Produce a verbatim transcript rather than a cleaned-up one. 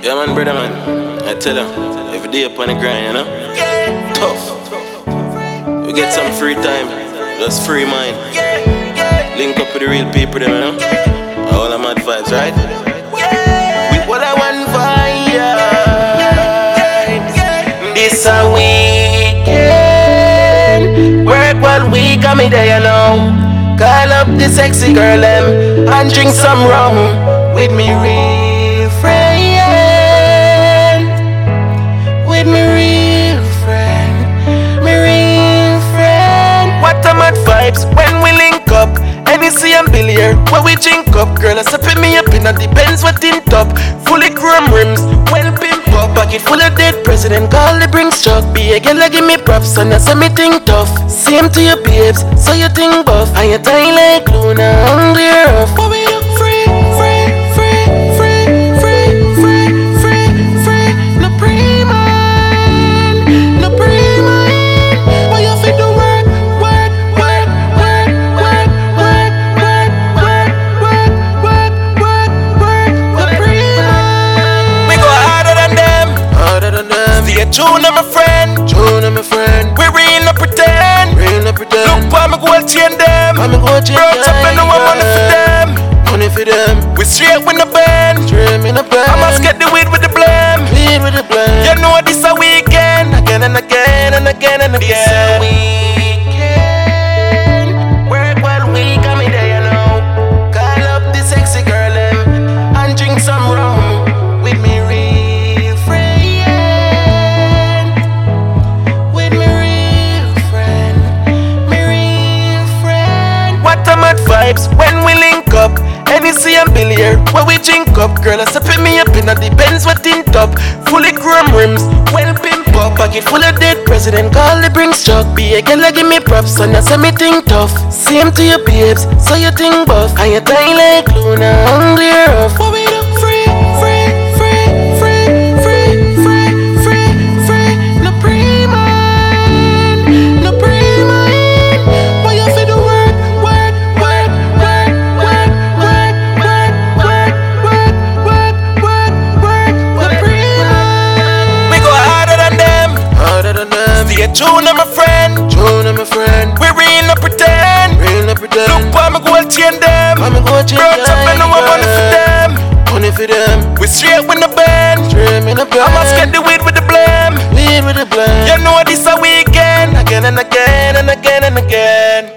Yeah, man, brother, man. I tell you, every day upon the grind, you know? Tough. We get some free time, just free mind. Link up with the real people, them, you know? All the mad vibes, right? With what I want vibe. This a weekend. Work one week, I'm there, you know. Call up the sexy girl, them, and drink some rum with me, real friend. With me, real friend. Me, real friend. What a mad vibes when we link up. Hennessy and Billiard, where we drink up. Girl, I step me up in a depends what in top. Fully chrome rims, well pimp up. Pocket full of dead president, call the bring struck. Be a girl, give me props, and that's me think tough. Same to your babes, so you think buff. And you tie like Luna, hungry rough. But we look free, free, free, free, free, free, free, free. No pre-man, no pre-man. Why you fit the work, work, work, work, work, work, work, work, work, work, work, work. No pre-man. We go harder than them, harder than them. Stay tuned, I'm a friend, tuned, I'm a friend. We real no pretend, real no pretend. Look for me gold chain them, I'm a gold chain them. Brought up and no money for them, money for them. We straight with the band, straight with the band. I must get the weed with the blame, weed with the blame. You know this a weekend, again and again and again and again. This a weekend. Work one week, I'm in there, you know. Call up the sexy girl them, and drink some rum with me, real friend. With me, real friend. Me, real friend. What a mad vibes when we link up. Hennessy and Billiard, where we drink up. Girl, I step me up in a depends what in top. Fully chrome rims, well pimp up. Pocket full of dead president, call the bring struck. Be a girl, give me props, and that's me think tough. Same to your babes, so you think buff. And you tie like Luna, hungry rough. But we look free, free, free, free, free, free, free, free. No pre-man, no pre-man. Why you fit the work, work, work, work, work, work, work, work, work, work, work, work. No pre-man. We go harder than them, harder than them. Stay tuned, I'm a friend, tuned, I'm a friend. We real no pretend, real no pretend. Look for me gold chain them, I'm a gold chain them. Brought up and no money for them, money for them. We straight with the band, straight with the band. I must get the weed with the blame, weed with the blame. You know this a weekend, again and again and again and again.